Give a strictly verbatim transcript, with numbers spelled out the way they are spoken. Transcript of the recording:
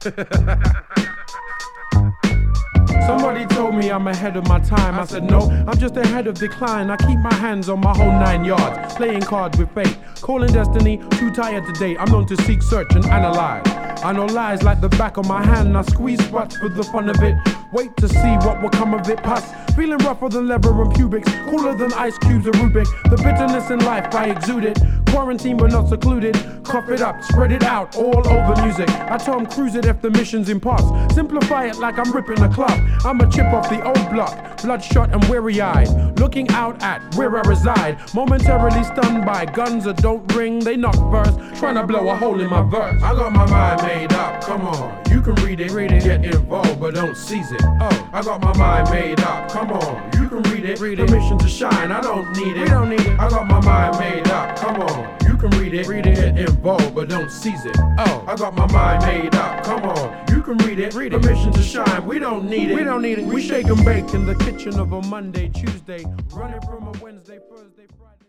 Somebody told me I'm ahead of my time. I said no, I'm just ahead of decline. I keep my hands on my whole nine yards, playing cards with fate, calling destiny, too tired to date. I'm known to seek, search and analyze. I know lies like the back of my hand. I squeeze spots for the fun of it. Wait to see what will come of it. Pass, feeling rougher than leather and pubics, cooler than ice cubes of Rubik. The bitterness in life, I exude it. Quarantine but not secluded. Cough it up, spread it out all over music. I Tom Cruise it if the mission's impasse. Simplify it like I'm ripping a club. I'm a chip off the old block, bloodshot and weary-eyed, looking out at where I reside. Momentarily stunned by guns that don't ring, they knock first, trying to blow a hole in my verse. I got my mind made up, come on, you can read it, read it, get involved but don't seize it. Oh, I got my mind made up, come on, you can read it, read it. Permission to shine, I don't need it, we don't need it. I got my mind made up, come on, you can read it, read it, get involved but don't seize it. Oh, I got my mind made up, come on, you can read it, read it. Permission to shine, we don't need it, we don't need it. We shake and bake in the kitchen of a Monday, Tuesday, running from a Wednesday, Thursday, Friday.